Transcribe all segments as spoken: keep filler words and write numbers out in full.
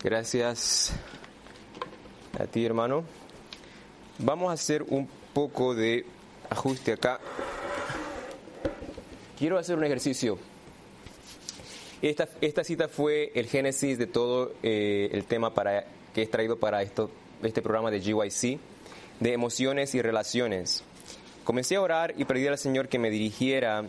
Gracias a ti, hermano. Vamos a hacer un poco de ajuste acá. Quiero hacer un ejercicio. Esta, esta cita fue el génesis de todo eh, el tema para, que he traído para esto, este programa de G Y C, de emociones y relaciones. Comencé a orar y pedí al Señor que me dirigiera,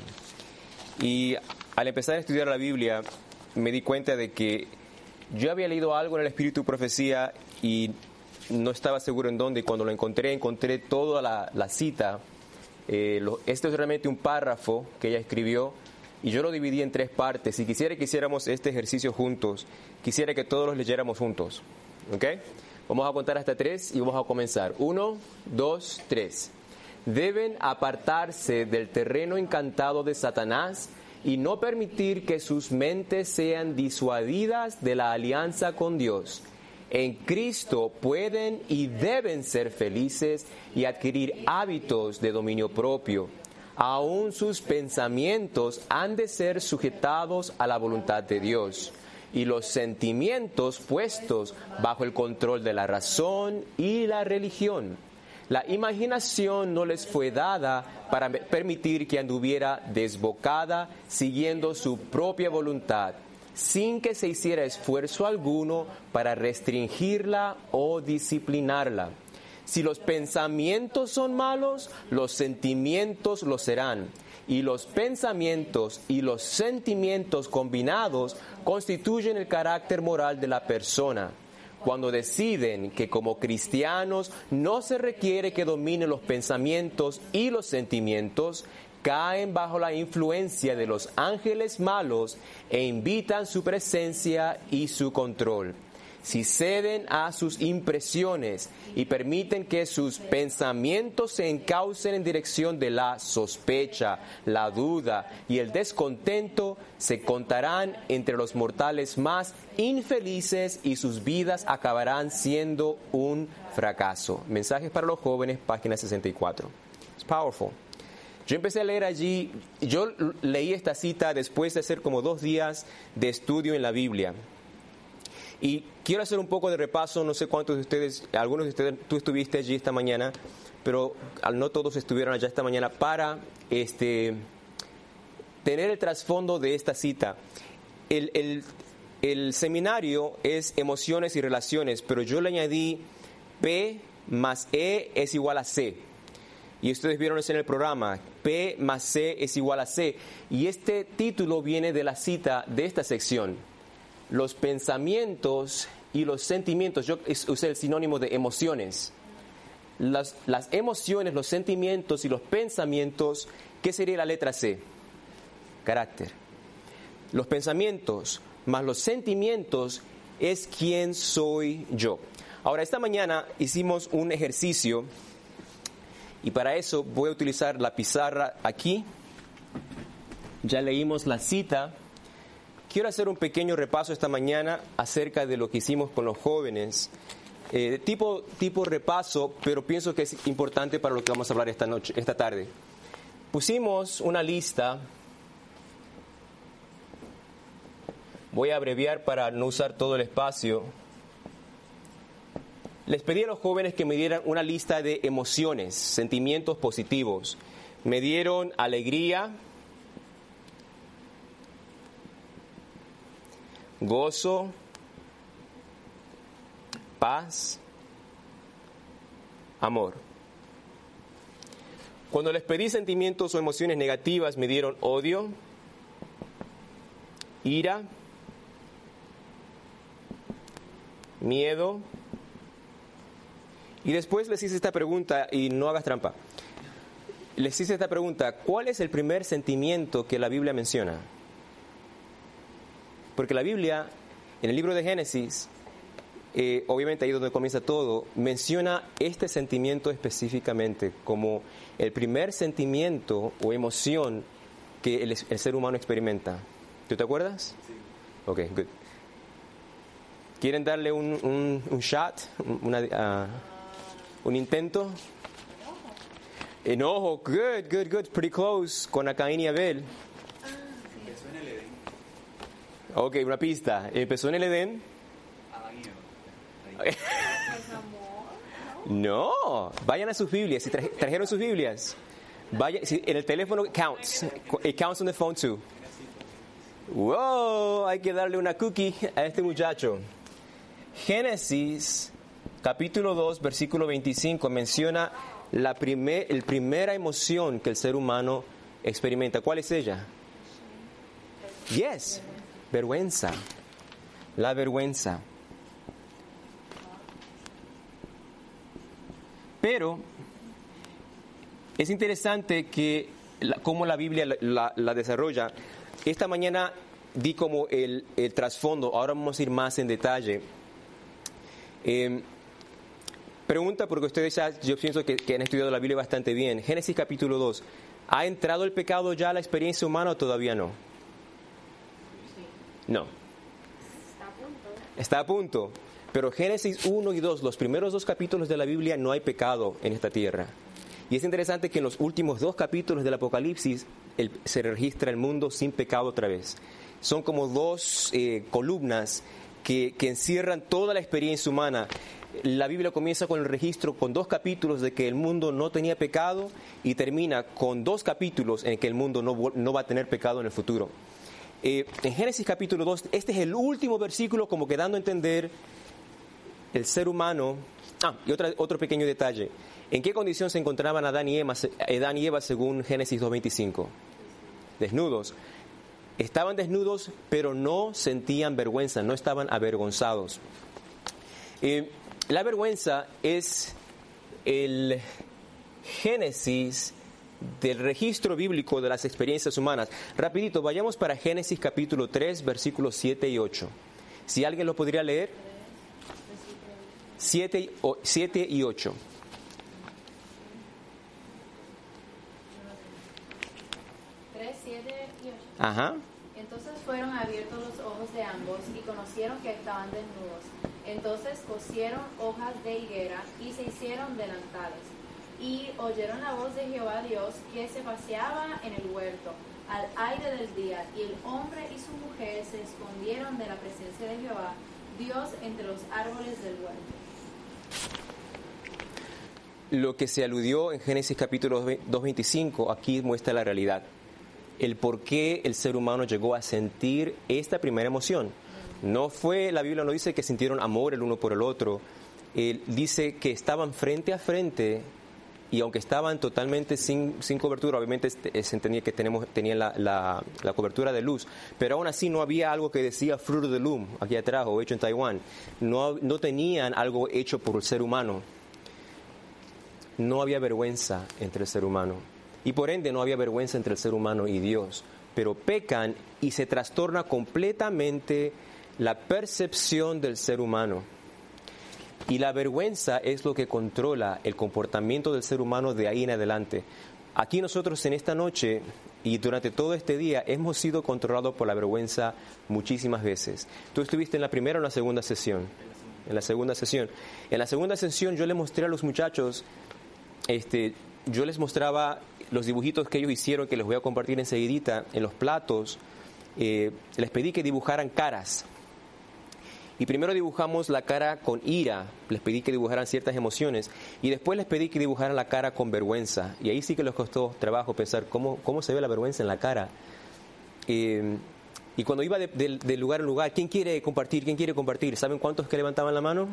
y al empezar a estudiar la Biblia me di cuenta de que yo había leído algo en el Espíritu de Profecía y no estaba seguro en dónde, y cuando lo encontré, encontré toda la, la cita. Eh, lo, esto es realmente un párrafo que ella escribió, y yo lo dividí en tres partes. Si quisiera que hiciéramos este ejercicio juntos, quisiera que todos los leyéramos juntos. ¿Ok? Vamos a contar hasta tres y vamos a comenzar. Uno, dos, tres. Deben apartarse del terreno encantado de Satanás y no permitir que sus mentes sean disuadidas de la alianza con Dios. En Cristo pueden y deben ser felices y adquirir hábitos de dominio propio. Aún sus pensamientos han de ser sujetados a la voluntad de Dios, y los sentimientos puestos bajo el control de la razón y la religión. La imaginación no les fue dada para permitir que anduviera desbocada siguiendo su propia voluntad, sin que se hiciera esfuerzo alguno para restringirla o disciplinarla. Si los pensamientos son malos, los sentimientos lo serán, y los pensamientos y los sentimientos combinados constituyen el carácter moral de la persona. Cuando deciden que como cristianos no se requiere que dominen los pensamientos y los sentimientos, caen bajo la influencia de los ángeles malos e invitan su presencia y su control. Si ceden a sus impresiones y permiten que sus pensamientos se encaucen en dirección de la sospecha, la duda y el descontento, se contarán entre los mortales más infelices y sus vidas acabarán siendo un fracaso. Mensajes para los jóvenes, página sesenta y cuatro. It's powerful. Yo empecé a leer allí, yo leí esta cita después de hacer como dos días de estudio en la Biblia. Y quiero hacer un poco de repaso. No sé cuántos de ustedes, algunos de ustedes, tú estuviste allí esta mañana, pero no todos estuvieron allá esta mañana para este, tener el trasfondo de esta cita. El, el, el seminario es emociones y relaciones, pero yo le añadí P más E es igual a C. Y ustedes vieron eso en el programa. P más C es igual a C. Y este título viene de la cita de esta sección. Los pensamientos y los sentimientos, yo usé el sinónimo de emociones. Las, las emociones, los sentimientos y los pensamientos, ¿qué sería la letra C? Carácter. Los pensamientos más los sentimientos es quién soy yo. Ahora, esta mañana hicimos un ejercicio y para eso voy a utilizar la pizarra aquí. Ya leímos la cita. Quiero hacer un pequeño repaso esta mañana acerca de lo que hicimos con los jóvenes. Eh, tipo, tipo repaso, pero pienso que es importante para lo que vamos a hablar esta noche, esta tarde. Pusimos una lista. Voy a abreviar para no usar todo el espacio. Les pedí a los jóvenes que me dieran una lista de emociones, sentimientos positivos. Me dieron alegría, gozo, paz, amor. Cuando les pedí sentimientos o emociones negativas, me dieron odio, ira, miedo. Y después les hice esta pregunta, y no hagas trampa. Les hice esta pregunta: ¿cuál es el primer sentimiento que la Biblia menciona? Porque la Biblia, en el libro de Génesis, eh, obviamente ahí donde comienza todo, menciona este sentimiento específicamente como el primer sentimiento o emoción que el, el ser humano experimenta. ¿Tú te acuerdas? Sí. Ok, good. ¿Quieren darle un, un, un shot? Una, uh, ¿Un intento? Enojo, good, good, good, pretty close, con a Caín y Abel. Ok, una pista. Empezó en el Edén. Adán y No, vayan a sus Biblias. Si traje, trajeron sus Biblias, vaya, si, en el teléfono counts. It counts on the phone too. Wow, hay que darle una cookie a este muchacho. Génesis capítulo dos, versículo veinticinco menciona la primer, el primera emoción que el ser humano experimenta. ¿Cuál es ella? Yes, vergüenza. La vergüenza. Pero es interesante que la, cómo la Biblia la, la, la desarrolla. Esta mañana di como el, el trasfondo, ahora vamos a ir más en detalle. Eh, pregunta, porque ustedes ya, yo pienso que, que han estudiado la Biblia bastante bien. Génesis capítulo dos, ¿ha entrado el pecado ya a la experiencia humana o todavía no? No. Está a punto. Está a punto. Pero Génesis uno y dos, los primeros dos capítulos de la Biblia, no hay pecado en esta tierra. Y es interesante que en los últimos dos capítulos del Apocalipsis el, se registra el mundo sin pecado otra vez. Son como dos eh, columnas que, que encierran toda la experiencia humana. La Biblia comienza con el registro, con dos capítulos de que el mundo no tenía pecado y termina con dos capítulos en que el mundo no, no va a tener pecado en el futuro. Eh, en Génesis capítulo dos, este es el último versículo como que dando a entender el ser humano. Ah, y otra, otro pequeño detalle. ¿En qué condición se encontraban Adán y Eva, Adán y Eva según Génesis dos veinticinco? Desnudos. Estaban desnudos, pero no sentían vergüenza, no estaban avergonzados. Eh, la vergüenza es el génesis del registro bíblico de las experiencias humanas. Rapidito, vayamos para Génesis capítulo tres, versículos siete y ocho. Si alguien lo podría leer. siete y ocho. tres, siete y ocho. Ajá. Entonces fueron abiertos los ojos de ambos y conocieron que estaban desnudos. Entonces cosieron hojas de higuera y se hicieron delantales. Y oyeron la voz de Jehová Dios que se paseaba en el huerto al aire del día. Y el hombre y su mujer se escondieron de la presencia de Jehová Dios entre los árboles del huerto. Lo que se aludió en Génesis capítulo dos veinticinco aquí muestra la realidad. El por qué el ser humano llegó a sentir esta primera emoción. No fue, la Biblia no dice que sintieron amor el uno por el otro. Él dice que estaban frente a frente y aunque estaban totalmente sin, sin cobertura, obviamente se entendía que tenemos, tenían la, la, la cobertura de luz, pero aún así no había algo que decía Fruit of the Loom aquí atrás o hecho en Taiwán. No, no tenían algo hecho por el ser humano. No había vergüenza entre el ser humano. Y por ende no había vergüenza entre el ser humano y Dios. Pero pecan y se trastorna completamente la percepción del ser humano. Y la vergüenza es lo que controla el comportamiento del ser humano de ahí en adelante. Aquí nosotros en esta noche y durante todo este día hemos sido controlados por la vergüenza muchísimas veces. ¿Tú estuviste en la primera o en la segunda sesión? En la segunda sesión. En la segunda sesión yo le mostré a los muchachos, este, yo les mostraba los dibujitos que ellos hicieron, que les voy a compartir enseguidita, en los platos. Eh, les pedí que dibujaran caras. Y primero dibujamos la cara con ira, les pedí que dibujaran ciertas emociones, y después les pedí que dibujaran la cara con vergüenza. Y ahí sí que les costó trabajo pensar cómo, cómo se ve la vergüenza en la cara. Eh, y cuando iba de, de, de lugar en lugar, ¿quién quiere compartir? ¿Quién quiere compartir? ¿Saben cuántos que levantaban la mano?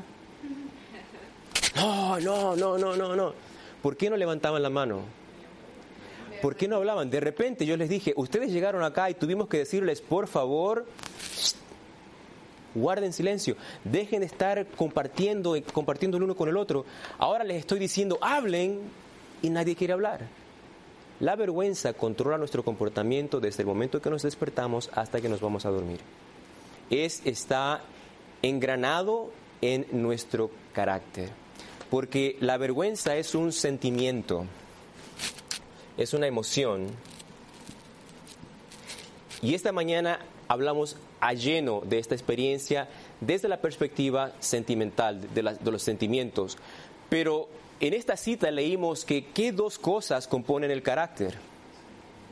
No, no, no, no, no, no. ¿Por qué no levantaban la mano? ¿Por qué no hablaban? De repente yo les dije, ustedes llegaron acá y tuvimos que decirles, por favor, guarden silencio, dejen de estar compartiendo y compartiendo el uno con el otro. Ahora les estoy diciendo, hablen, y nadie quiere hablar. La vergüenza controla nuestro comportamiento desde el momento que nos despertamos hasta que nos vamos a dormir. Es, está engranado en nuestro carácter, porque la vergüenza es un sentimiento, es una emoción. Y esta mañana hablamos a lleno de esta experiencia desde la perspectiva sentimental, de, la, de los sentimientos. Pero en esta cita leímos que ¿qué dos cosas componen el carácter?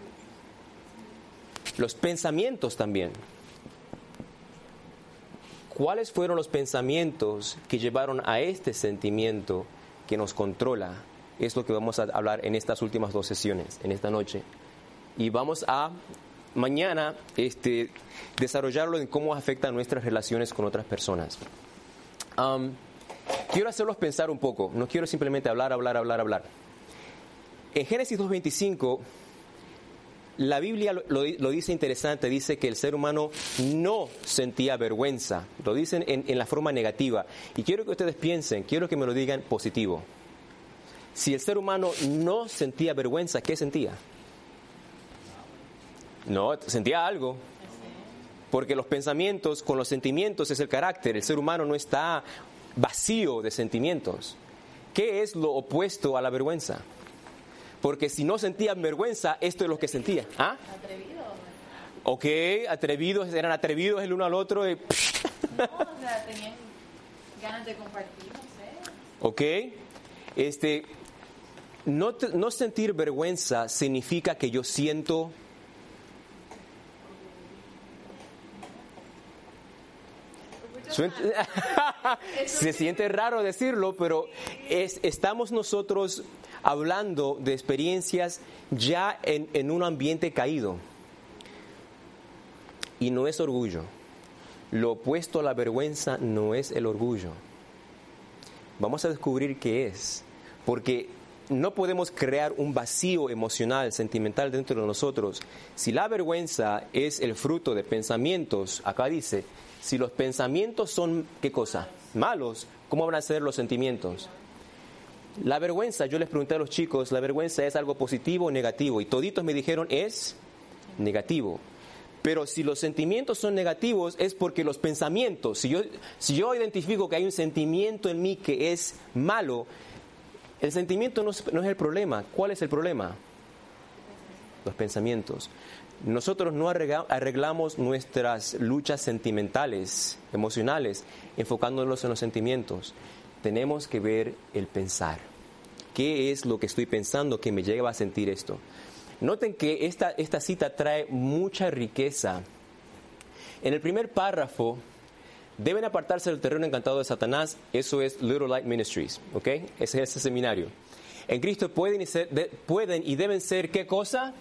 Los pensamientos también. ¿cuáles fueron los pensamientos que llevaron a este sentimiento que nos controla? Es lo que vamos a hablar en estas últimas dos sesiones, en esta noche. Y vamos a mañana este, desarrollarlo en cómo afecta nuestras relaciones con otras personas. Um, quiero hacerlos pensar un poco, no quiero simplemente hablar, hablar, hablar, hablar. En Génesis dos veinticinco, la Biblia lo, lo, lo dice interesante, dice que el ser humano no sentía vergüenza, lo dicen en, en la forma negativa. Y quiero que ustedes piensen, quiero que me lo digan positivo. Si el ser humano no sentía vergüenza, ¿qué sentía? No, sentía algo. Porque los pensamientos con los sentimientos es el carácter. El ser humano no está vacío de sentimientos. ¿Qué es lo opuesto a la vergüenza? Porque si no sentían vergüenza, esto es lo que sentía. ¿Ah? Atrevido. Ok, atrevidos, eran atrevidos el uno al otro. Y... No, o sea, tenían ganas de compartir, no sé. Ok, este, no, te, no sentir vergüenza significa que yo siento... Se siente raro decirlo, pero es, estamos nosotros hablando de experiencias ya en, en un ambiente caído. Y no es orgullo. Lo opuesto a la vergüenza no es el orgullo. Vamos a descubrir qué es. Porque no podemos crear un vacío emocional, sentimental dentro de nosotros. Si la vergüenza es el fruto de pensamientos, acá dice... Si los pensamientos son, ¿qué cosa? Malos, ¿cómo van a ser los sentimientos? La vergüenza, yo les pregunté a los chicos, ¿la vergüenza es algo positivo o negativo? Y toditos me dijeron, es negativo. Pero si los sentimientos son negativos, es porque los pensamientos, si yo, si yo identifico que hay un sentimiento en mí que es malo, el sentimiento no es, no es el problema. ¿Cuál es el problema? Los pensamientos. Nosotros no arreglamos nuestras luchas sentimentales, emocionales, enfocándonos en los sentimientos. Tenemos que ver el pensar. ¿Qué es lo que estoy pensando que me lleva a sentir esto? Noten que esta, esta cita trae mucha riqueza. En el primer párrafo, deben apartarse del terreno encantado de Satanás. Eso es Little Light Ministries, ¿ok? Ese es ese seminario. En Cristo pueden y, ser, de, pueden y deben ser, ¿qué cosa?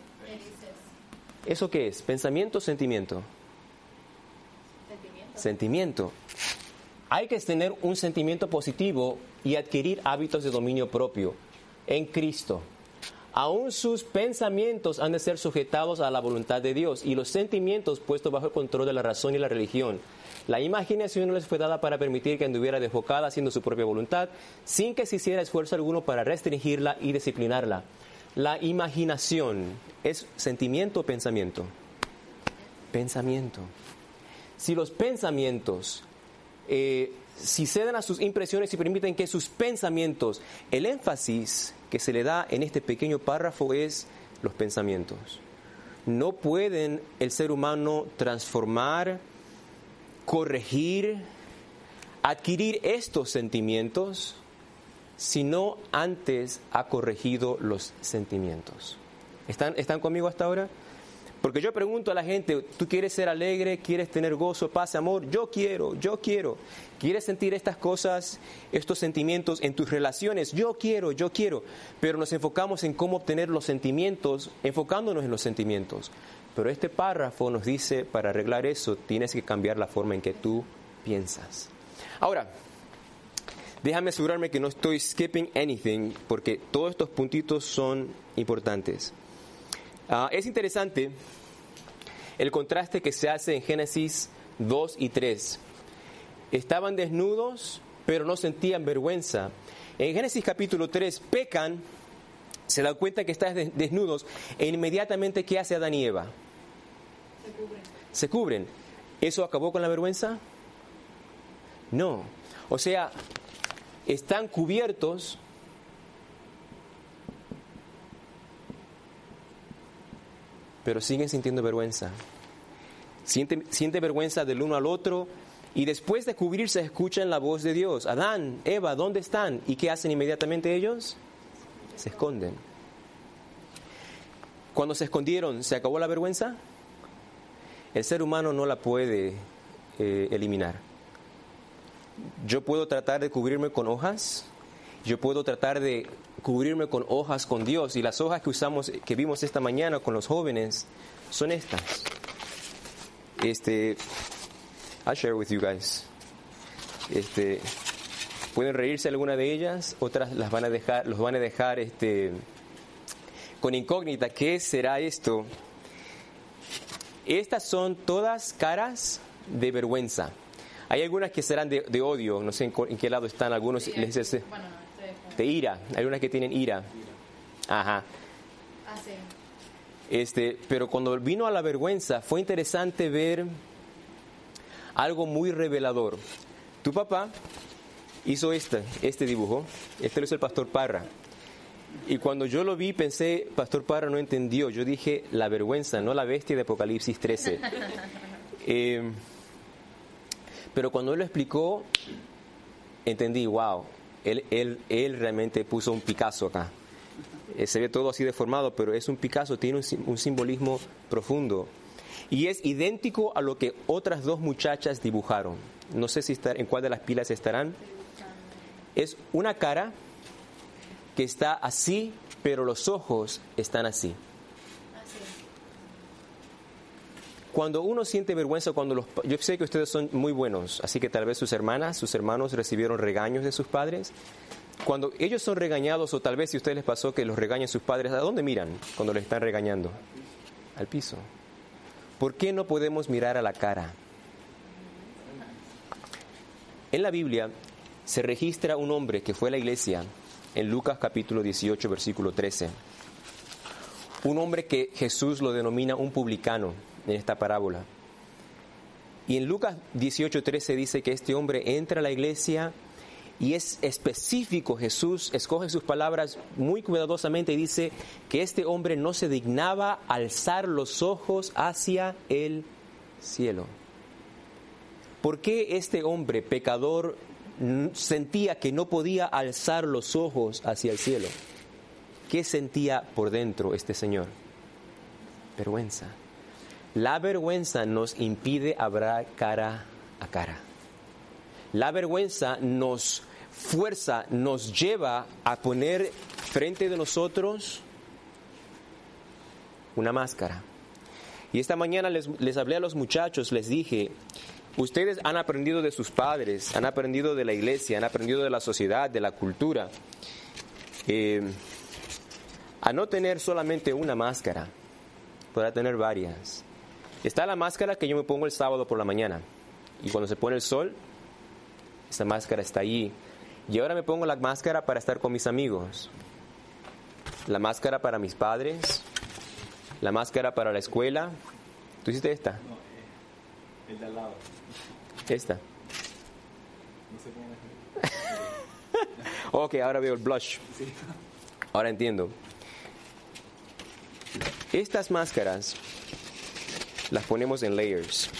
¿Eso qué es? ¿Pensamiento o sentimiento? Sentimiento. Sentimiento. Hay que tener un sentimiento positivo y adquirir hábitos de dominio propio en Cristo. Aún sus pensamientos han de ser sujetados a la voluntad de Dios y los sentimientos puestos bajo el control de la razón y la religión. La imaginación no les fue dada para permitir que anduviera desbocada haciendo su propia voluntad, sin que se hiciera esfuerzo alguno para restringirla y disciplinarla. La imaginación es sentimiento o pensamiento. Pensamiento. Si los pensamientos, eh, si ceden a sus impresiones y permiten que sus pensamientos, el énfasis que se le da en este pequeño párrafo es los pensamientos. No pueden el ser humano transformar, corregir, adquirir estos sentimientos si no antes ha corregido los sentimientos. ¿Están, ¿Están conmigo hasta ahora? Porque yo pregunto a la gente, ¿tú quieres ser alegre? ¿Quieres tener gozo, paz, amor? Yo quiero, yo quiero. ¿Quieres sentir estas cosas, estos sentimientos en tus relaciones? Yo quiero, yo quiero. Pero nos enfocamos en cómo obtener los sentimientos, enfocándonos en los sentimientos. Pero este párrafo nos dice, para arreglar eso, tienes que cambiar la forma en que tú piensas. Ahora, déjame asegurarme que no estoy skipping anything, porque todos estos puntitos son importantes. Uh, es interesante el contraste que se hace en Génesis dos y tres. Estaban desnudos, pero no sentían vergüenza. En Génesis capítulo tres, pecan, se dan cuenta que están desnudos, e inmediatamente, ¿qué hace Adán y Eva? Se cubren. Se cubren. ¿Eso acabó con la vergüenza? No. O sea, están cubiertos, pero siguen sintiendo vergüenza. Siente, siente vergüenza del uno al otro, y después de cubrirse escuchan la voz de Dios. Adán, Eva, ¿dónde están? ¿Y qué hacen inmediatamente ellos? Se esconden. Cuando se escondieron, ¿se acabó la vergüenza? El ser humano no la puede eh, eliminar. yo puedo tratar de cubrirme con hojas, yo puedo tratar de cubrirme con hojas con Dios, y las hojas que usamos, que vimos esta mañana con los jóvenes, son estas. Este, I'll share with you guys. Este, pueden reírse alguna de ellas, otras las van a dejar, los van a dejar este, con incógnita. ¿Qué será esto? Estas son todas caras de vergüenza. Hay algunas que serán de, de odio, no sé en, en qué lado están, algunos Sí, les dice, bueno, no, estoy de ira, hay unas que tienen ira. Ajá. Ah, sí. Este, pero cuando vino a la vergüenza fue interesante ver algo muy revelador. Tu papá hizo este, este dibujo, este lo hizo el pastor Parra. Y cuando yo lo vi pensé, pastor Parra no entendió. Yo dije la vergüenza, no la bestia de Apocalipsis trece. eh, pero cuando él lo explicó, entendí, wow, él, él, él realmente puso un Picasso acá. Eh, se ve todo así deformado, pero es un Picasso, tiene un, un simbolismo profundo. Y es idéntico a lo que otras dos muchachas dibujaron. No sé si está, en cuál de las pilas estarán. Es una cara que está así, pero los ojos están así. Cuando uno siente vergüenza, cuando los, yo sé que ustedes son muy buenos, así que tal vez sus hermanas, sus hermanos recibieron regaños de sus padres. Cuando ellos son regañados, o tal vez si a ustedes les pasó que los regañan sus padres, ¿a dónde miran cuando les están regañando? Al piso. ¿Por qué no podemos mirar a la cara? En la Biblia se registra un hombre que fue a la iglesia en Lucas capítulo dieciocho, versículo trece. Un hombre que Jesús lo denomina un publicano en esta parábola. Y en Lucas dieciocho, trece dice que este hombre entra a la iglesia y es específico. Jesús escoge sus palabras muy cuidadosamente y dice que este hombre no se dignaba alzar los ojos hacia el cielo. ¿Por qué este hombre pecador sentía que no podía alzar los ojos hacia el cielo? ¿Qué sentía por dentro este señor? Vergüenza. La vergüenza nos impide hablar cara a cara. La vergüenza nos fuerza, nos lleva a poner frente de nosotros una máscara. Y esta mañana les, les hablé a los muchachos, les dije, ustedes han aprendido de sus padres, han aprendido de la iglesia, han aprendido de la sociedad, de la cultura, eh, a no tener solamente una máscara, podrá tener varias. Está la máscara que yo me pongo el sábado por la mañana, y cuando se pone el sol, esa máscara está allí. Y ahora me pongo la máscara para estar con mis amigos, la máscara para mis padres, la máscara para la escuela. ¿Tú hiciste esta? No, eh, el de al lado. Esta. No sé cómo es. Ok, ahora veo el blush. Sí. Ahora entiendo. Estas máscaras las ponemos en layers.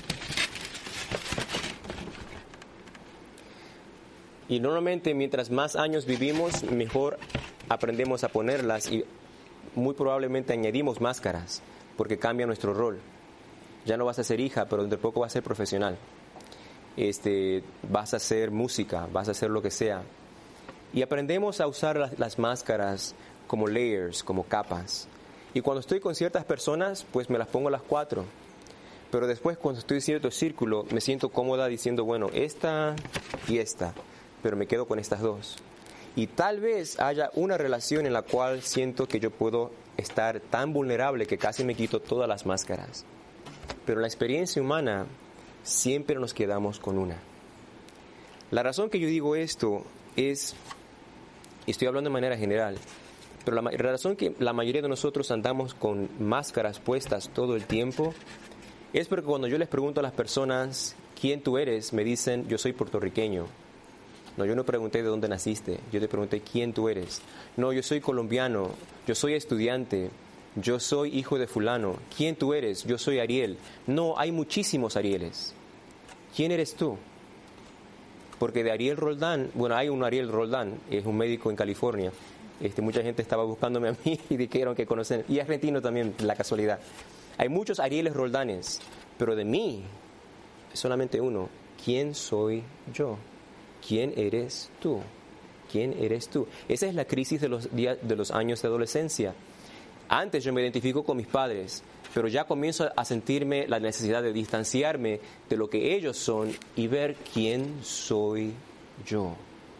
Y normalmente mientras más años vivimos, mejor aprendemos a ponerlas y muy probablemente añadimos máscaras porque cambia nuestro rol. Ya no vas a ser hija, pero dentro de poco vas a ser profesional. Este, vas a hacer música, vas a hacer lo que sea. Y aprendemos a usar las, las máscaras como layers, como capas. Y cuando estoy con ciertas personas, pues me las pongo las cuatro. Pero después, cuando estoy en cierto círculo, me siento cómoda diciendo, bueno, esta y esta, pero me quedo con estas dos. Y tal vez haya una relación en la cual siento que yo puedo estar tan vulnerable que casi me quito todas las máscaras. Pero en la experiencia humana siempre nos quedamos con una. La razón que yo digo esto es, y estoy hablando de manera general, pero la, la razón que la mayoría de nosotros andamos con máscaras puestas todo el tiempo es porque cuando yo les pregunto a las personas quién tú eres, me dicen yo soy puertorriqueño. No, yo no pregunté de dónde naciste, yo te pregunté quién tú eres. No, yo soy colombiano, yo soy estudiante, yo soy hijo de fulano. ¿Quién tú eres? Yo soy Ariel. No, hay muchísimos Arieles. ¿Quién eres tú? Porque de Ariel Roldán, bueno, hay un Ariel Roldán, es un médico en California. Este, mucha gente estaba buscándome a mí y dijeron que conocen, y argentino también, la casualidad. Hay muchos Arieles Roldanes, pero de mí, solamente uno. ¿Quién soy yo? ¿quién eres tú? ¿Quién eres tú? Esa es la crisis de los días, de los años de adolescencia. Antes yo me identifico con mis padres, pero ya comienzo a sentirme la necesidad de distanciarme de lo que ellos son y ver quién soy yo.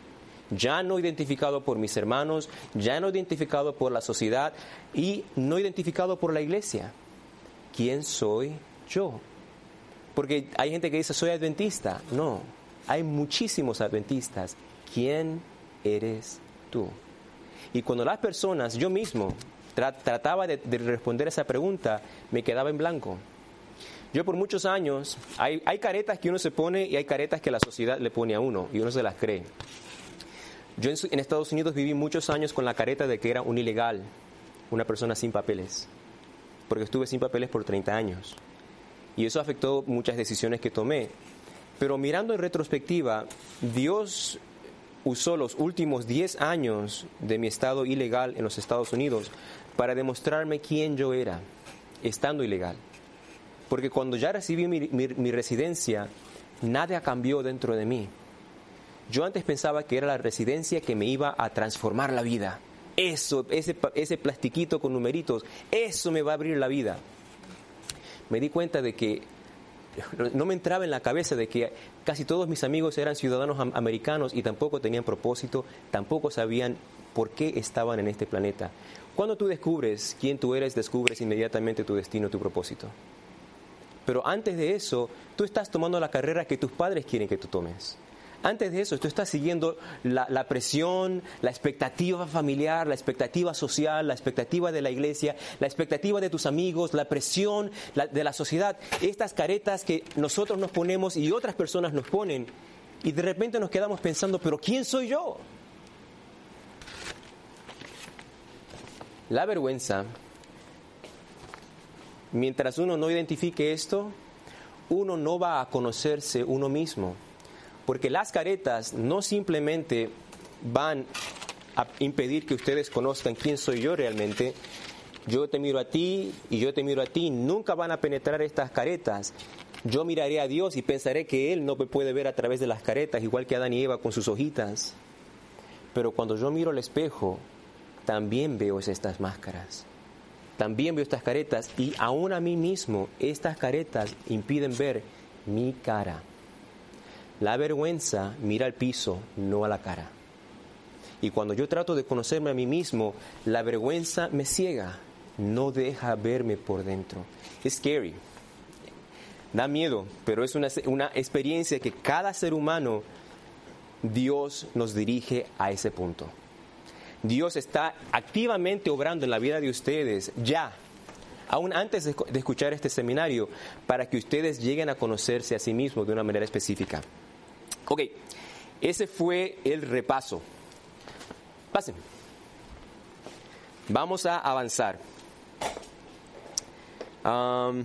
Ya no identificado por mis hermanos, ya no identificado por la sociedad y no identificado por la iglesia. ¿Quién soy yo? Porque hay gente que dice, soy adventista. No, hay muchísimos adventistas. ¿Quién eres tú? Y cuando las personas, yo mismo, tra- trataba de, de responder esa pregunta, me quedaba en blanco. Yo por muchos años, hay, hay caretas que uno se pone y hay caretas que la sociedad le pone a uno y uno se las cree. Yo en, en Estados Unidos viví muchos años con la careta de que era un ilegal, una persona sin papeles, porque estuve sin papeles por treinta años. Y eso afectó muchas decisiones que tomé. Pero mirando en retrospectiva, Dios usó los últimos diez años de mi estado ilegal en los Estados Unidos para demostrarme quién yo era, estando ilegal. Porque cuando ya recibí mi, mi, mi residencia, nada cambió dentro de mí. Yo antes pensaba que era la residencia que me iba a transformar la vida. Eso, ese, ese plastiquito con numeritos, eso me va a abrir la vida. Me di cuenta de que no me entraba en la cabeza de que casi todos mis amigos eran ciudadanos americanos y tampoco tenían propósito, tampoco sabían por qué estaban en este planeta. Cuando tú descubres quién tú eres, descubres inmediatamente tu destino, tu propósito. Pero antes de eso, tú estás tomando la carrera que tus padres quieren que tú tomes. Antes de eso, tú estás siguiendo la, la presión, la expectativa familiar, la expectativa social, la expectativa de la iglesia, la expectativa de tus amigos, la presión la, de la sociedad. Estas caretas que nosotros nos ponemos y otras personas nos ponen, y de repente nos quedamos pensando, ¿pero quién soy yo? La vergüenza, mientras uno no identifique esto, uno no va a conocerse uno mismo. Porque las caretas no simplemente van a impedir que ustedes conozcan quién soy yo realmente. Yo te miro a ti y yo te miro a ti. Nunca van a penetrar estas caretas. Yo miraré a Dios y pensaré que Él no me puede ver a través de las caretas, igual que Adán y Eva con sus hojitas. Pero cuando yo miro al espejo, también veo estas máscaras. También veo estas caretas y aún a mí mismo estas caretas impiden ver mi cara. La vergüenza mira al piso, no a la cara. Y cuando yo trato de conocerme a mí mismo, la vergüenza me ciega, no deja verme por dentro. Es scary, da miedo, pero es una, una experiencia que cada ser humano, Dios nos dirige a ese punto. Dios está activamente obrando en la vida de ustedes ya, aún antes de, de escuchar este seminario, para que ustedes lleguen a conocerse a sí mismos de una manera específica. Ok, ese fue el repaso. Pasen. Vamos a avanzar. Um,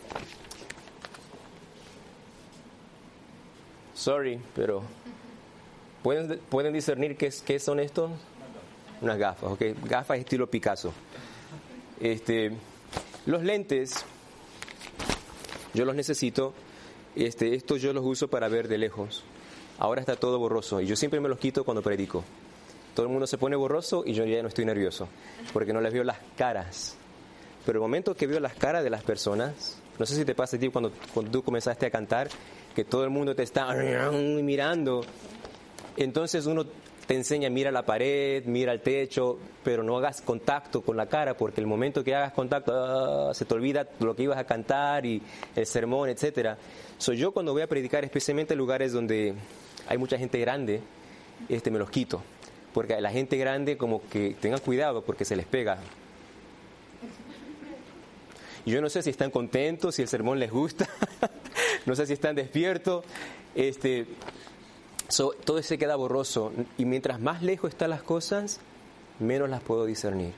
sorry, pero ¿pueden, ¿pueden discernir qué, qué son estos? Unas gafas, ok. Gafas estilo Picasso. Este, los lentes, yo los necesito. Este, estos yo los uso para ver de lejos. Ahora está todo borroso y yo siempre me los quito cuando predico. Todo el mundo se pone borroso y yo ya no estoy nervioso porque no les veo las caras. Pero el momento que veo las caras de las personas, no sé si te pasa a ti cuando, cuando tú comenzaste a cantar, que todo el mundo te está mirando, entonces uno te enseña, mira la pared, mira el techo, pero no hagas contacto con la cara, porque el momento que hagas contacto, uh, se te olvida lo que ibas a cantar y el sermón, etcétera. Soy yo cuando voy a predicar, especialmente en lugares donde hay mucha gente grande, este, me los quito, porque la gente grande como que tengan cuidado porque se les pega. Yo no sé si están contentos, si el sermón les gusta, no sé si están despiertos, este... So, todo se queda borroso y mientras más lejos están las cosas, menos las puedo discernir.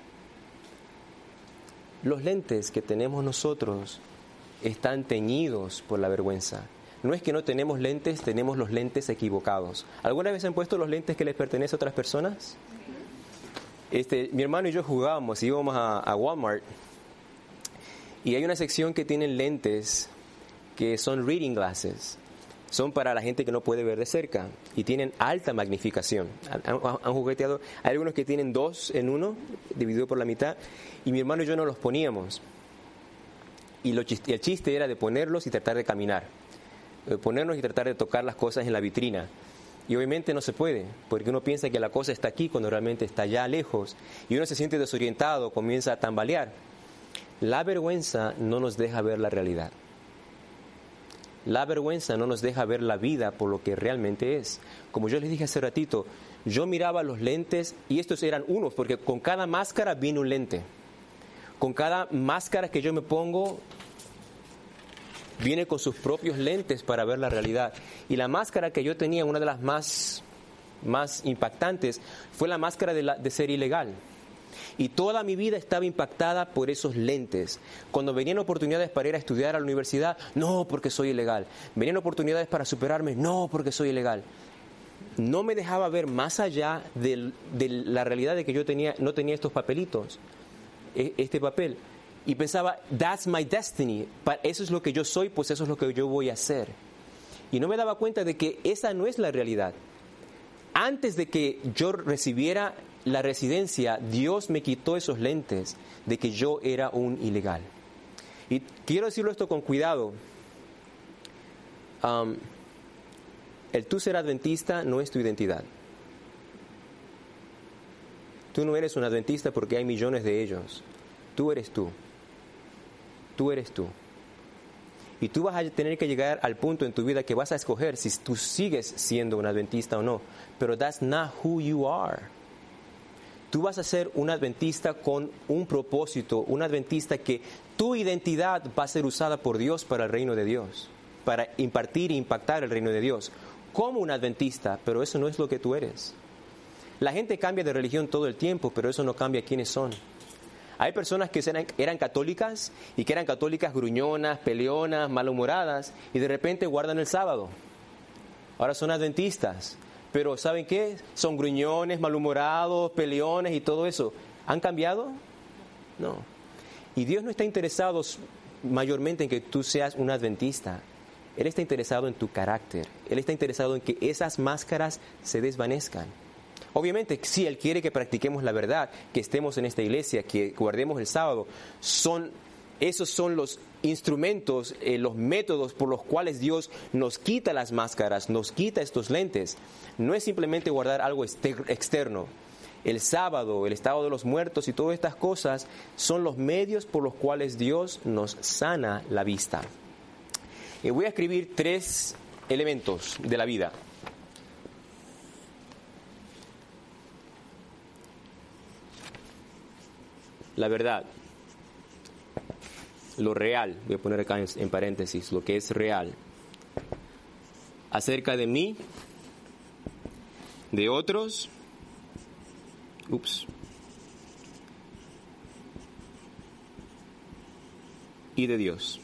Los lentes que tenemos nosotros están teñidos por la vergüenza. No es que no tenemos lentes, tenemos los lentes equivocados. ¿Alguna vez han puesto los lentes que les pertenecen a otras personas? Este, mi hermano y yo jugábamos, íbamos a, a Walmart y hay una sección que tienen lentes que son reading glasses. son para la gente que no puede ver de cerca y tienen alta magnificación. Han, han- han jugueteado, hay algunos que tienen dos en uno, dividido por la mitad, y mi hermano y yo no los poníamos. Y, lo chiste- y el chiste era de ponerlos y tratar de caminar, de ponernos y tratar de tocar las cosas en la vitrina. Y obviamente no se puede, porque uno piensa que la cosa está aquí cuando realmente está allá lejos, y uno se siente desorientado, comienza a tambalear. La vergüenza no nos deja ver la realidad. La vergüenza no nos deja ver la vida por lo que realmente es. Como yo les dije hace ratito, yo miraba los lentes, y estos eran unos, porque con cada máscara viene un lente. Con cada máscara que yo me pongo, viene con sus propios lentes para ver la realidad. Y la máscara que yo tenía, una de las más, más impactantes, fue la máscara de, la, de ser ilegal. Y toda mi vida estaba impactada por esos lentes. Cuando venían oportunidades para ir a estudiar a la universidad, no, porque soy ilegal. Venían oportunidades para superarme, no, porque soy ilegal. No me dejaba ver más allá de, de la realidad de que yo tenía, no tenía estos papelitos, este papel. Y pensaba, that's my destiny. Eso es lo que yo soy, pues eso es lo que yo voy a hacer. Y no me daba cuenta de que esa no es la realidad. Antes de que yo recibiera la residencia, Dios me quitó esos lentes de que yo era un ilegal. Y quiero decirlo esto con cuidado. Um, el tú ser adventista no es tu identidad. Tú no eres un adventista porque hay millones de ellos. Tú eres tú. Tú eres tú. Y tú vas a tener que llegar al punto en tu vida que vas a escoger si tú sigues siendo un adventista o no. Pero that's not who you are. Tú vas a ser un adventista con un propósito, un adventista que tu identidad va a ser usada por Dios para el reino de Dios, para impartir e impactar el reino de Dios. Como un adventista, pero eso no es lo que tú eres. La gente cambia de religión todo el tiempo, pero eso no cambia quiénes son. Hay personas que eran, eran católicas y que eran católicas gruñonas, peleonas, malhumoradas y de repente guardan el sábado. Ahora son adventistas. Pero ¿saben qué? Son gruñones, malhumorados, peleones y todo eso. ¿Han cambiado? No. Y Dios no está interesado mayormente en que tú seas un adventista. Él está interesado en tu carácter. Él está interesado en que esas máscaras se desvanezcan. Obviamente, sí, Él quiere que practiquemos la verdad, que estemos en esta iglesia, que guardemos el sábado. Son, esos son los instrumentos, eh, los métodos por los cuales Dios nos quita las máscaras, nos quita estos lentes. No es simplemente guardar algo externo. El sábado, el estado de los muertos y todas estas cosas son los medios por los cuales Dios nos sana la vista. Y voy a escribir tres elementos de la vida. La verdad, lo real, voy a poner acá en, en paréntesis, lo que es real, acerca de mí, de otros, ups, y de Dios.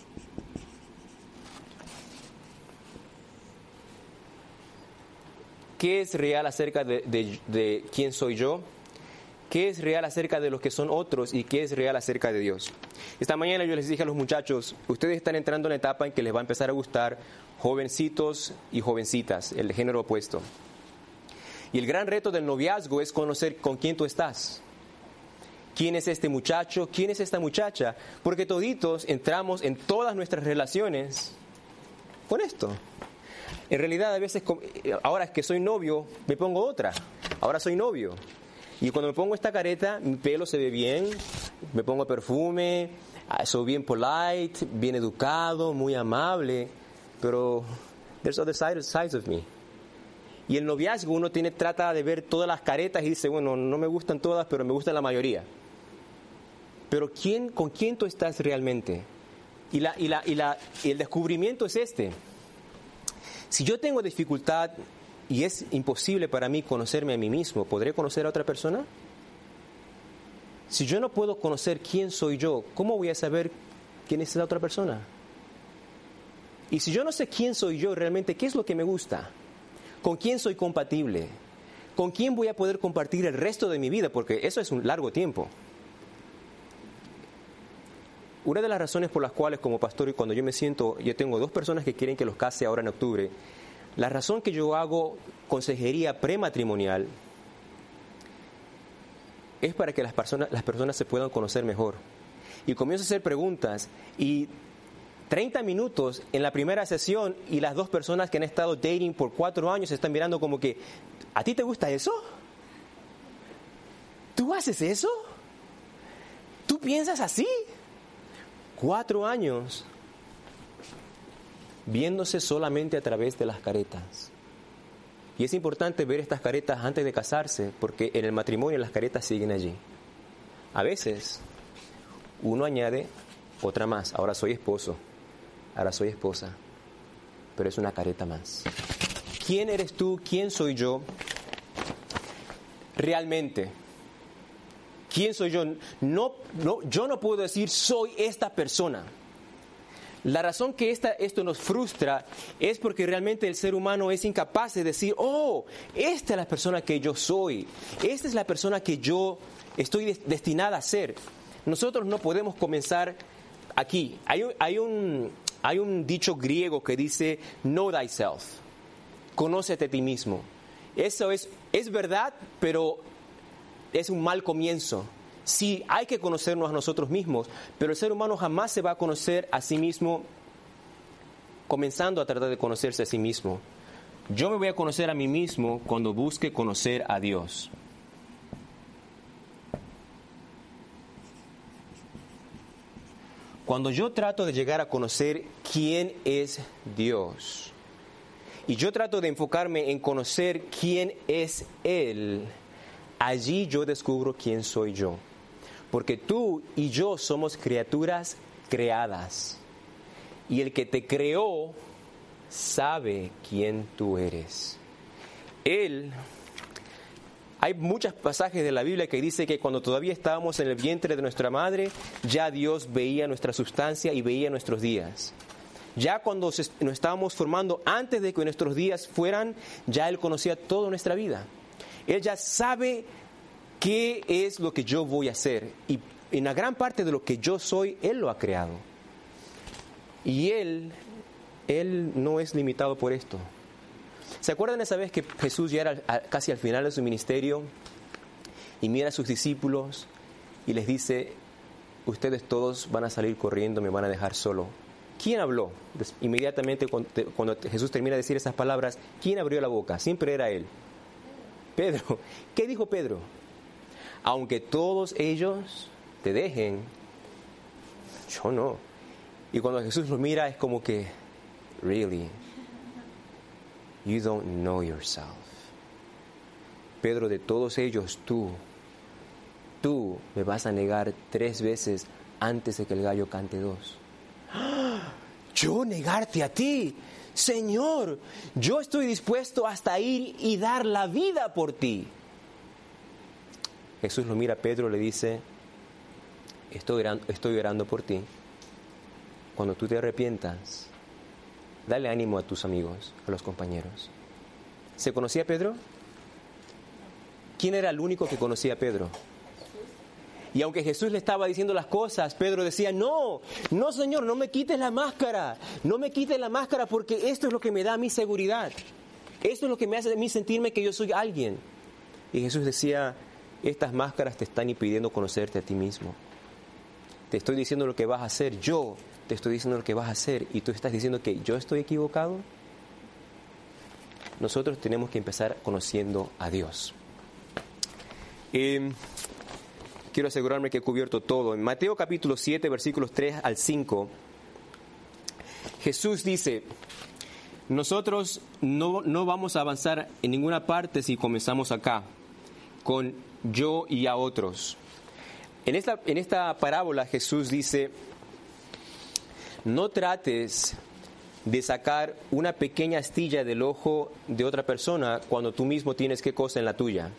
¿Qué es real acerca de, de, de quién soy yo? ¿Qué es real acerca de los que son otros y qué es real acerca de Dios? Esta mañana yo les dije a los muchachos, ustedes están entrando en la etapa en que les va a empezar a gustar jovencitos y jovencitas, el género opuesto. Y el gran reto del noviazgo es conocer con quién tú estás. ¿Quién es este muchacho? ¿Quién es esta muchacha? Porque toditos entramos en todas nuestras relaciones con esto. En realidad a veces, ahora que soy novio, me pongo otra. Ahora soy novio. Y cuando me pongo esta careta, mi pelo se ve bien, me pongo perfume, soy bien polite, bien educado, muy amable, pero there's other sides, sides of me. Y el noviazgo uno tiene, trata de ver todas las caretas y dice, bueno, no me gustan todas, pero me gustan la mayoría. Pero ¿quién, ¿con quién tú estás realmente? Y, la, y, la, y, la, y el descubrimiento es este. Si yo tengo dificultad y es imposible para mí conocerme a mí mismo, ¿podré conocer a otra persona? Si yo no puedo conocer quién soy yo, ¿cómo voy a saber quién es la otra persona? Y si yo no sé quién soy yo realmente, ¿qué es lo que me gusta? ¿Con quién soy compatible? ¿Con quién voy a poder compartir el resto de mi vida? Porque eso es un largo tiempo. una de las razones por las cuales como pastor, y cuando yo me siento, yo tengo dos personas que quieren que los case ahora en octubre, la razón que yo hago consejería prematrimonial es para que las personas, las personas se puedan conocer mejor. Y comienzo a hacer preguntas y treinta minutos en la primera sesión y las dos personas que han estado dating por cuatro años se están mirando como que, ¿a ti te gusta eso? ¿Tú haces eso? ¿Tú piensas así? Cuatro años viéndose solamente a través de las caretas. Y es importante ver estas caretas antes de casarse, porque en el matrimonio las caretas siguen allí. A veces uno añade otra más. Ahora soy esposo, ahora soy esposa, pero es una careta más. ¿Quién eres tú? ¿Quién soy yo? Realmente, ¿quién soy yo? No, no, yo no puedo decir soy esta persona. La razón que esta, esto nos frustra es porque realmente el ser humano es incapaz de decir, oh, esta es la persona que yo soy, esta es la persona que yo estoy de, destinada a ser. Nosotros no podemos comenzar aquí. Hay, hay, un, hay un dicho griego que dice, know thyself, conócete a ti mismo. Eso es, es verdad, pero es un mal comienzo. Sí, hay que conocernos a nosotros mismos, pero el ser humano jamás se va a conocer a sí mismo comenzando a tratar de conocerse a sí mismo. Yo me voy a conocer a mí mismo cuando busque conocer a Dios. Cuando yo trato de llegar a conocer quién es Dios, y yo trato de enfocarme en conocer quién es Él, allí yo descubro quién soy yo. Porque tú y yo somos criaturas creadas. Y el que te creó sabe quién tú eres. Él, hay muchos pasajes de la Biblia que dice que cuando todavía estábamos en el vientre de nuestra madre, ya Dios veía nuestra sustancia y veía nuestros días. Ya cuando nos estábamos formando, antes de que nuestros días fueran, ya Él conocía toda nuestra vida. Él ya sabe qué es lo que yo voy a hacer. Y en la gran parte de lo que yo soy, Él lo ha creado. Y Él, Él no es limitado por esto. ¿Se acuerdan esa vez que Jesús ya era casi al final de su ministerio y mira a sus discípulos y les dice, ustedes todos van a salir corriendo, me van a dejar solo? ¿Quién habló? Inmediatamente cuando Jesús termina de decir esas palabras, ¿quién abrió la boca? Siempre era Él. Pedro. ¿Qué dijo Pedro? Aunque todos ellos te dejen, yo no. Y cuando Jesús lo mira es como que, really, you don't know yourself. Pedro, de todos ellos, tú, tú me vas a negar tres veces antes de que el gallo cante dos. ¡Ah! ¿Yo negarte a ti? Señor, yo estoy dispuesto hasta ir y dar la vida por ti. Jesús lo mira a Pedro y le dice, estoy orando, estoy orando por ti. Cuando tú te arrepientas, dale ánimo a tus amigos, a los compañeros. ¿Se conocía a Pedro? ¿Quién era el único que conocía a Pedro? Y aunque Jesús le estaba diciendo las cosas, Pedro decía, no, no Señor, no me quites la máscara, no me quites la máscara porque esto es lo que me da mi seguridad. Esto es lo que me hace a mí sentirme que yo soy alguien. Y Jesús decía, estas máscaras te están impidiendo conocerte a ti mismo. Te estoy diciendo lo que vas a hacer, yo te estoy diciendo lo que vas a hacer y tú estás diciendo que yo estoy equivocado. Nosotros tenemos que empezar conociendo a Dios. Eh, quiero asegurarme que he cubierto todo. En Mateo capítulo siete, versículos tres al cinco, Jesús dice, nosotros no, no vamos a avanzar en ninguna parte si comenzamos acá, con yo y a otros. En esta, en esta parábola Jesús dice, no trates de sacar una pequeña astilla del ojo de otra persona cuando tú mismo tienes qué cosa en la tuya.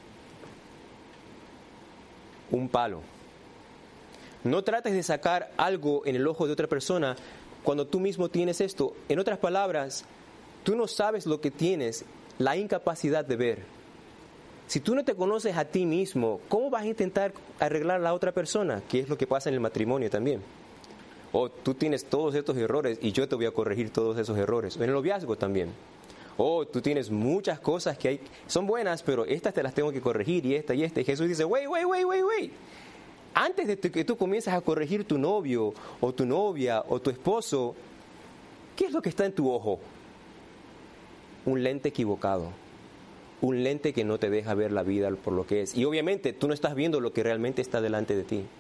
Un palo. No trates de sacar algo en el ojo de otra persona cuando tú mismo tienes esto. En otras palabras, tú no sabes lo que tienes, la incapacidad de ver. Si tú no te conoces a ti mismo, ¿cómo vas a intentar arreglar a la otra persona? Que es lo que pasa en el matrimonio también. O tú tienes todos estos errores y yo te voy a corregir todos esos errores. En el noviazgo también. O tú tienes muchas cosas que hay, son buenas, pero estas te las tengo que corregir y esta y esta. Y Jesús dice, wait, wait, wait, wait, wait. Antes de que tú comiences a corregir tu novio o tu novia o tu esposo, ¿qué es lo que está en tu ojo? Un lente equivocado. Un lente que no te deja ver la vida por lo que es. Y obviamente tú no estás viendo lo que realmente está delante de ti.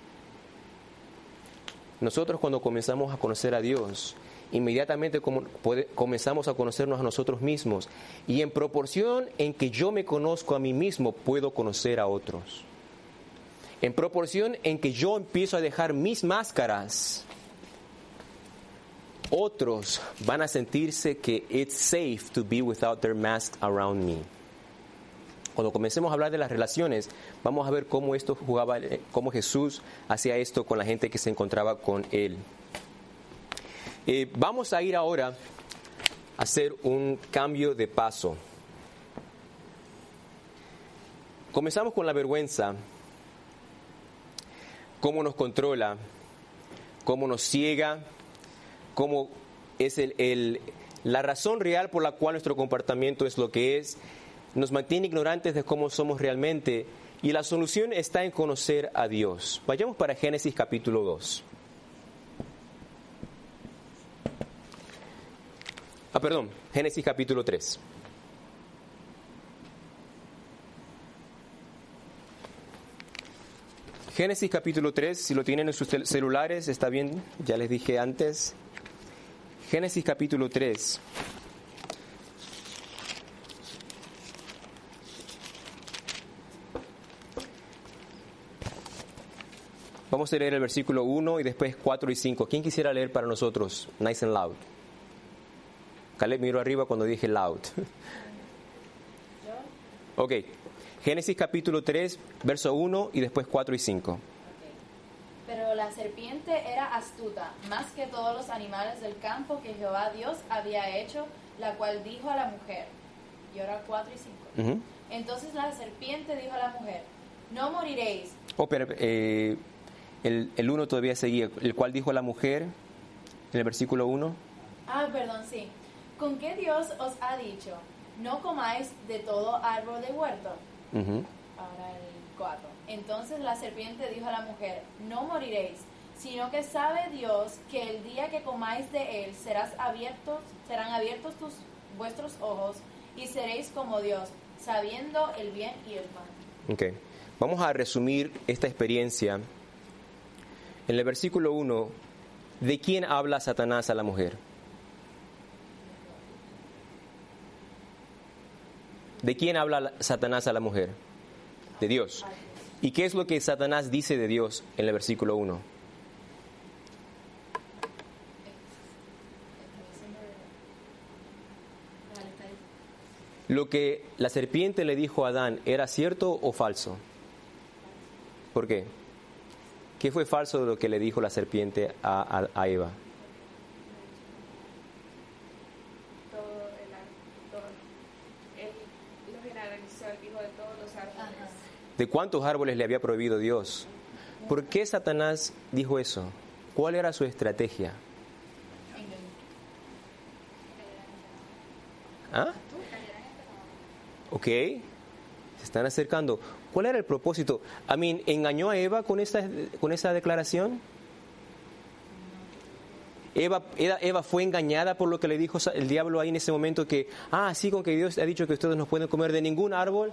Nosotros cuando comenzamos a conocer a Dios, inmediatamente como puede, comenzamos a conocernos a nosotros mismos. Y en proporción en que yo me conozco a mí mismo, puedo conocer a otros. En proporción en que yo empiezo a dejar mis máscaras, otros van a sentirse que it's safe to be without their mask around me. Cuando comencemos a hablar de las relaciones, vamos a ver cómo esto jugaba, cómo Jesús hacía esto con la gente que se encontraba con él. Eh, vamos a ir ahora a hacer un cambio de paso. Comenzamos con la vergüenza, cómo nos controla, cómo nos ciega, cómo es el, el, la razón real por la cual nuestro comportamiento es lo que es, nos mantiene ignorantes de cómo somos realmente, y la solución está en conocer a Dios. Vayamos para Génesis capítulo dos. Ah, perdón, Génesis capítulo tres. Génesis capítulo tres, si lo tienen en sus celulares, está bien, ya les dije antes. Génesis capítulo tres. Vamos a leer el versículo uno y después cuatro y cinco. ¿Quién quisiera leer para nosotros? Nice and loud. Caleb miró arriba cuando dije loud. Ok. Génesis capítulo tres, verso uno y después cuatro y cinco. Okay. Pero la serpiente era astuta, más que todos los animales del campo que Jehová Dios había hecho, la cual dijo a la mujer. Y ahora cuatro y cinco. Uh-huh. Entonces la serpiente dijo a la mujer, no moriréis. Oh, pero eh, el, el uno todavía seguía, el cual dijo a la mujer, en el versículo uno. Ah, perdón, sí. ¿Con qué Dios os ha dicho, no comáis de todo árbol del huerto? Uh-huh. Ahora el cuatro. Entonces la serpiente dijo a la mujer, no moriréis, sino que sabe Dios que el día que comáis de él serás abiertos, serán abiertos tus, vuestros ojos y seréis como Dios, sabiendo el bien y el mal. Okay. Vamos a resumir esta experiencia. En el versículo uno, ¿de quién habla Satanás a la mujer? ¿De quién habla Satanás a la mujer? De Dios. ¿Y qué es lo que Satanás dice de Dios en el versículo uno? Lo que la serpiente le dijo a Adán, ¿era cierto o falso? ¿Por qué? ¿Qué fue falso de lo que le dijo la serpiente a, a, a Eva? ¿De cuántos árboles le había prohibido Dios? ¿Por qué Satanás dijo eso? ¿Cuál era su estrategia? ¿Ah? Ok, se están acercando. ¿Cuál era el propósito? I mean, ¿engañó a Eva con esa, con esa declaración? Eva, Eva, Eva fue engañada por lo que le dijo el diablo ahí en ese momento, que, ah, sí, con que Dios ha dicho que ustedes no pueden comer de ningún árbol.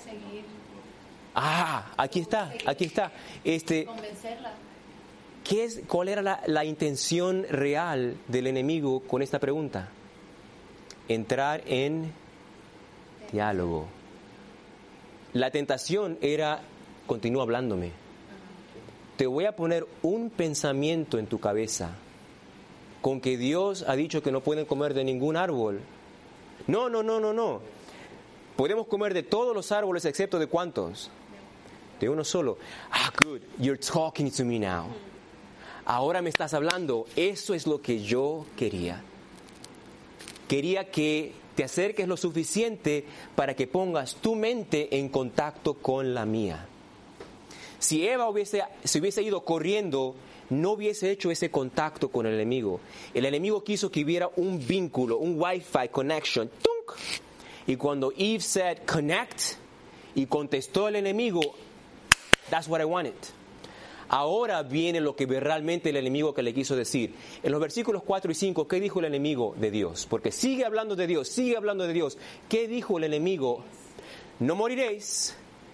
Ah, aquí está, aquí está. Este, ¿qué es, ¿Cuál era la, la intención real del enemigo con esta pregunta? Entrar en diálogo. La tentación era, continúa hablándome. Te voy a poner un pensamiento en tu cabeza, con que Dios ha dicho que no pueden comer de ningún árbol. No, no, no, no, no. Podemos comer de todos los árboles excepto de ¿cuántos? De uno solo. Ah, good. You're talking to me now. Ahora me estás hablando. Eso es lo que yo quería. Quería que te acerques lo suficiente para que pongas tu mente en contacto con la mía. Si Eva hubiese, se hubiese ido corriendo, no hubiese hecho ese contacto con el enemigo. El enemigo quiso que hubiera un vínculo, un Wi-Fi connection. ¡Tunk! Y cuando Eve said connect y contestó el enemigo, that's what I wanted. Ahora viene lo que realmente el enemigo que le quiso decir. En los versículos cuatro y cinco, ¿qué dijo el enemigo de Dios? Porque sigue hablando de Dios, sigue hablando de Dios. ¿Qué dijo el enemigo? No moriréis.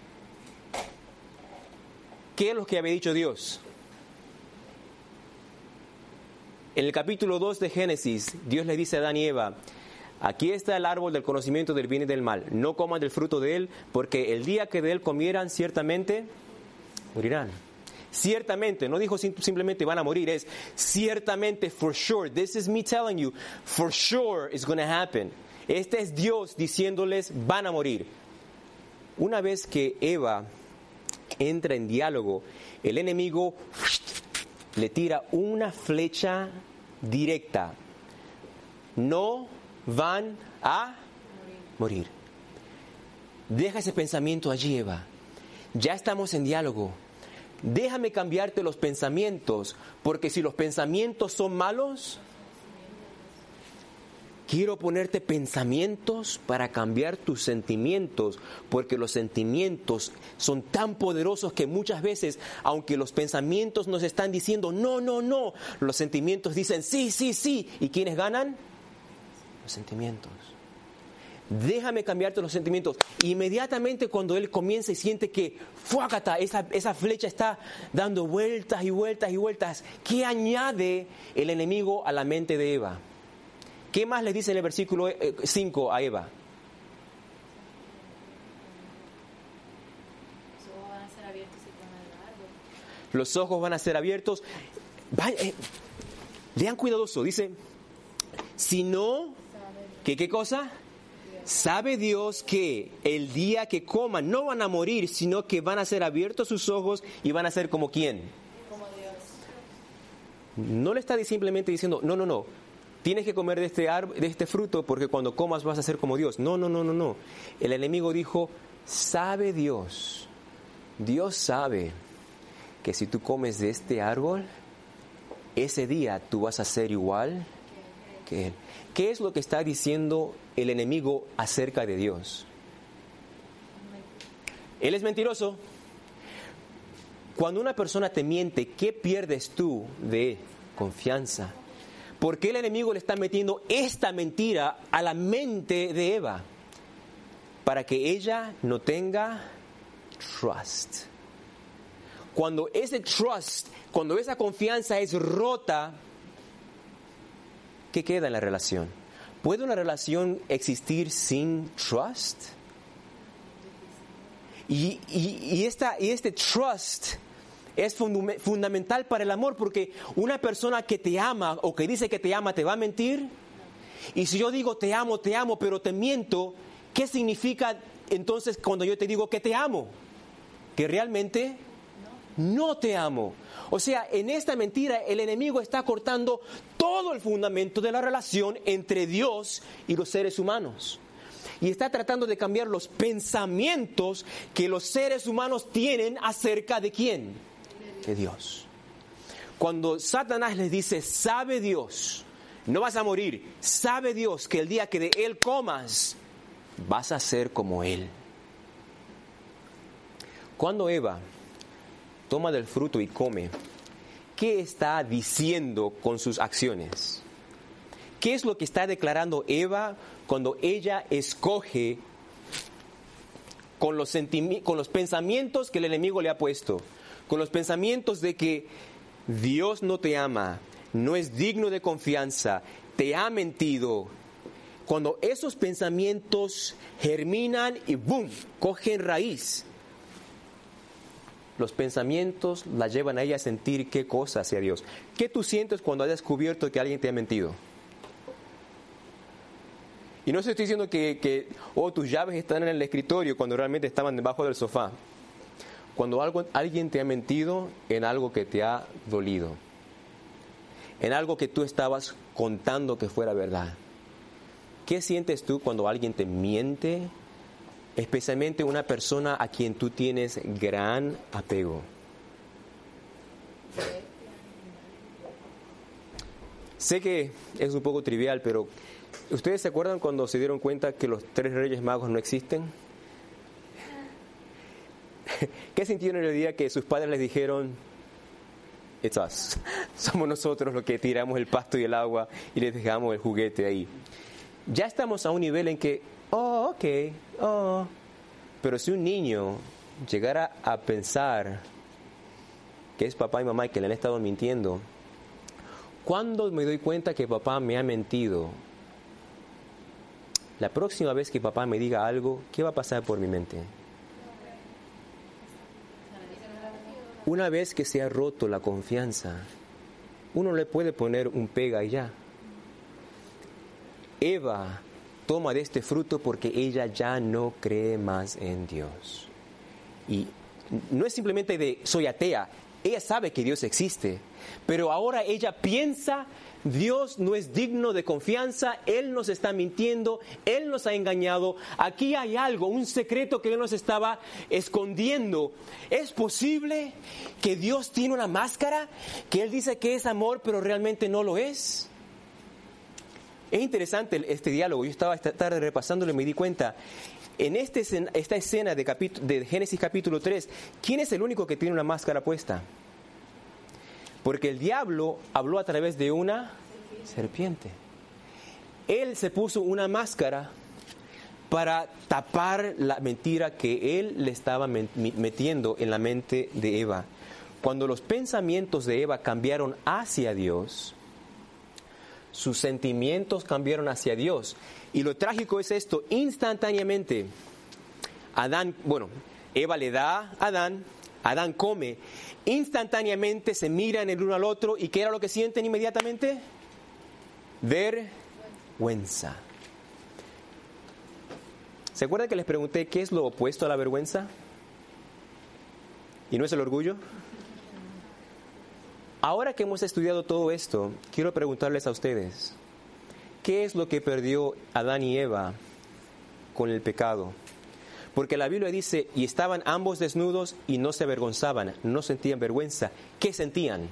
¿Qué es lo que había dicho Dios? En el capítulo dos de Génesis, Dios le dice a Adán y Eva, aquí está el árbol del conocimiento del bien y del mal. No coman del fruto de él, porque el día que de él comieran, ciertamente morirán. Ciertamente, no dijo simplemente van a morir, es ciertamente, for sure. This is me telling you, for sure it's going to happen. Este es Dios diciéndoles van a morir. Una vez que Eva entra en diálogo, el enemigo le tira una flecha directa. No van a morir. Deja ese pensamiento allí, Eva. Ya estamos en diálogo. Déjame cambiarte los pensamientos, porque si los pensamientos son malos, quiero ponerte pensamientos para cambiar tus sentimientos, porque los sentimientos son tan poderosos que muchas veces, aunque los pensamientos nos están diciendo no, no, no, los sentimientos dicen sí, sí, sí. ¿Y quiénes ganan? Los sentimientos. Déjame cambiarte los sentimientos. Inmediatamente cuando él comienza y siente que ¡fuácata! Esa, esa flecha está dando vueltas y vueltas y vueltas. ¿Qué añade el enemigo a la mente de Eva? ¿Qué más le dice en el versículo cinco a Eva? Los ojos van a ser abiertos y comen el árbol. Los ojos van a ser abiertos. Vaya, eh, lean cuidadoso. Dice, si no, ¿qué, qué cosa? Sabe Dios que el día que coman no van a morir, sino que van a ser abiertos sus ojos y van a ser como ¿quién? Como Dios. No le está simplemente diciendo, no, no, no, tienes que comer de este, ar- de este fruto porque cuando comas vas a ser como Dios. No, no, no, no, no. El enemigo dijo, sabe Dios, Dios sabe que si tú comes de este árbol, ese día tú vas a ser igual que Él. ¿Qué es lo que está diciendo el enemigo acerca de Dios? Él es mentiroso. Cuando una persona te miente, ¿qué pierdes tú de confianza? ¿Por qué el enemigo le está metiendo esta mentira a la mente de Eva? Para que ella no tenga trust. Cuando ese trust, cuando esa confianza es rota, ¿qué queda en la relación? ¿Puede una relación existir sin trust? Y, y, y, esta, y este trust es fundum- fundamental para el amor, porque una persona que te ama o que dice que te ama, ¿te va a mentir? Y si yo digo te amo, te amo, pero te miento, ¿qué significa entonces cuando yo te digo que te amo? Que realmente no te amo. O sea, en esta mentira el enemigo está cortando todo el fundamento de la relación entre Dios y los seres humanos. Y está tratando de cambiar los pensamientos que los seres humanos tienen acerca de quién, de Dios. Cuando Satanás les dice, sabe Dios, no vas a morir, sabe Dios que el día que de Él comas, vas a ser como Él. Cuando Eva toma del fruto y come, ¿qué está diciendo con sus acciones? ¿Qué es lo que está declarando Eva cuando ella escoge con los, sentimi- con los pensamientos que el enemigo le ha puesto? Con los pensamientos de que Dios no te ama, no es digno de confianza, te ha mentido. Cuando esos pensamientos germinan y ¡boom!, cogen raíz, los pensamientos la llevan a ella a sentir qué cosa hacia Dios. ¿Qué tú sientes cuando has descubierto que alguien te ha mentido? Y no estoy diciendo que, que oh, tus llaves están en el escritorio cuando realmente estaban debajo del sofá. Cuando algo, alguien te ha mentido en algo que te ha dolido, en algo que tú estabas contando que fuera verdad. ¿Qué sientes tú cuando alguien te miente? Especialmente una persona a quien tú tienes gran apego. Sé que es un poco trivial, pero ¿ustedes se acuerdan cuando se dieron cuenta que los tres reyes magos no existen? ¿Qué sintieron el día que sus padres les dijeron, it's us, somos nosotros los que tiramos el pasto y el agua y les dejamos el juguete ahí? Ya estamos a un nivel en que, oh, ok, oh. Pero si un niño llegara a pensar que es papá y mamá y que le han estado mintiendo, ¿cuándo me doy cuenta que papá me ha mentido? La próxima vez que papá me diga algo, ¿qué va a pasar por mi mente? Una vez que se ha roto la confianza, uno le puede poner un pega y ya. Eva toma de este fruto porque ella ya no cree más en Dios. Y no es simplemente de soy atea, ella sabe que Dios existe, pero ahora ella piensa, Dios no es digno de confianza, Él nos está mintiendo, Él nos ha engañado, aquí hay algo, un secreto que Él nos estaba escondiendo. ¿Es posible que Dios tiene una máscara, que Él dice que es amor, pero realmente no lo es? Es interesante este diálogo. Yo estaba esta tarde repasándolo y me di cuenta, en este, esta escena de, capítulo, de Génesis capítulo tres, ¿quién es el único que tiene una máscara puesta? Porque el diablo habló a través de una serpiente. Él se puso una máscara para tapar la mentira que él le estaba metiendo en la mente de Eva. Cuando los pensamientos de Eva cambiaron hacia Dios, sus sentimientos cambiaron hacia Dios. Y lo trágico es esto, instantáneamente, Adán, bueno, Eva le da a Adán, Adán come, instantáneamente se miran el uno al otro, ¿y qué era lo que sienten inmediatamente? Vergüenza. ¿Se acuerdan que les pregunté qué es lo opuesto a la vergüenza? ¿Y no es el orgullo? Ahora que hemos estudiado todo esto, quiero preguntarles a ustedes, ¿qué es lo que perdió Adán y Eva con el pecado? Porque la Biblia dice, y estaban ambos desnudos y no se avergonzaban, no sentían vergüenza. ¿Qué sentían?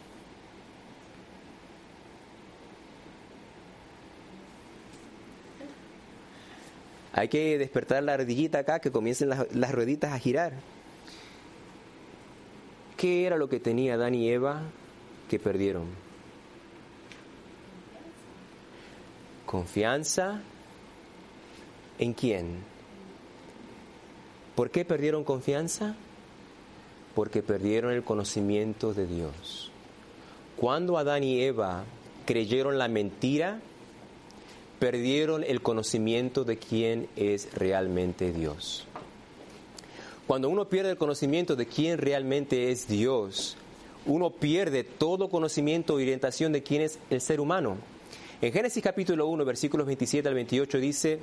Hay que despertar la ardillita acá, que comiencen las, las rueditas a girar. ¿Qué era lo que tenía Adán y Eva que perdieron? Confianza. ¿En quién? ¿Por qué perdieron confianza? Porque perdieron el conocimiento de Dios. Cuando Adán y Eva creyeron la mentira, perdieron el conocimiento de quién es realmente Dios. Cuando uno pierde el conocimiento de quién realmente es Dios, uno pierde todo conocimiento y orientación de quién es el ser humano. En Génesis capítulo uno, versículos veintisiete al veintiocho dice,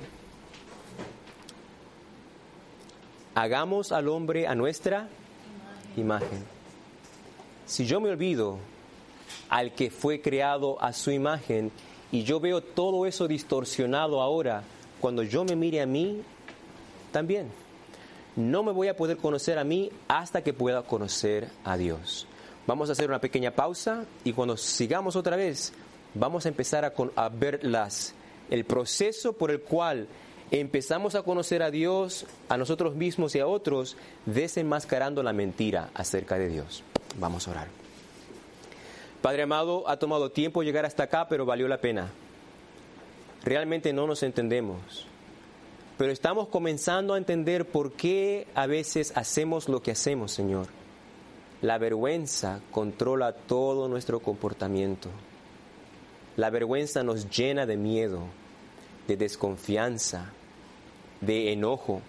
hagamos al hombre a nuestra imagen. Si yo me olvido al que fue creado a su imagen y yo veo todo eso distorsionado ahora, cuando yo me mire a mí, también no me voy a poder conocer a mí hasta que pueda conocer a Dios. Vamos a hacer una pequeña pausa y cuando sigamos otra vez, vamos a empezar a, con, a ver las, el proceso por el cual empezamos a conocer a Dios, a nosotros mismos y a otros, desenmascarando la mentira acerca de Dios. Vamos a orar. Padre amado, ha tomado tiempo llegar hasta acá, pero valió la pena. Realmente no nos entendemos, pero estamos comenzando a entender por qué a veces hacemos lo que hacemos, Señor. La vergüenza controla todo nuestro comportamiento. La vergüenza nos llena de miedo, de desconfianza, de enojo.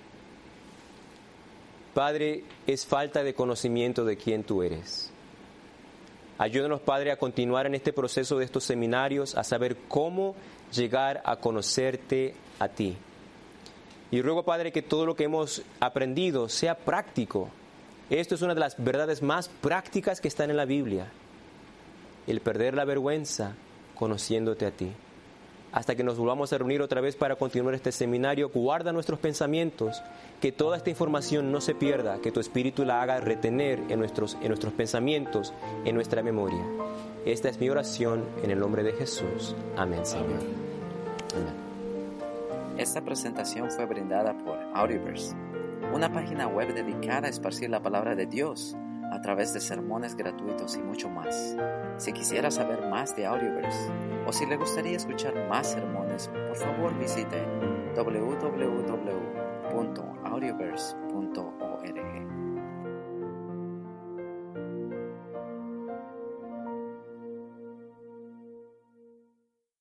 Padre, es falta de conocimiento de quién tú eres. Ayúdanos, Padre, a continuar en este proceso de estos seminarios, a saber cómo llegar a conocerte a ti. Y ruego, Padre, que todo lo que hemos aprendido sea práctico. Esto es una de las verdades más prácticas que están en la Biblia. El perder la vergüenza conociéndote a ti. Hasta que nos volvamos a reunir otra vez para continuar este seminario, guarda nuestros pensamientos, que toda esta información no se pierda, que tu Espíritu la haga retener en nuestros, en nuestros pensamientos, en nuestra memoria. Esta es mi oración en el nombre de Jesús. Amén, Señor. Amén. Esta presentación fue brindada por Audioverse, una página web dedicada a esparcir la palabra de Dios a través de sermones gratuitos y mucho más. Si quisiera saber más de Audioverse o si le gustaría escuchar más sermones, por favor visite w w w punto audioverse punto org.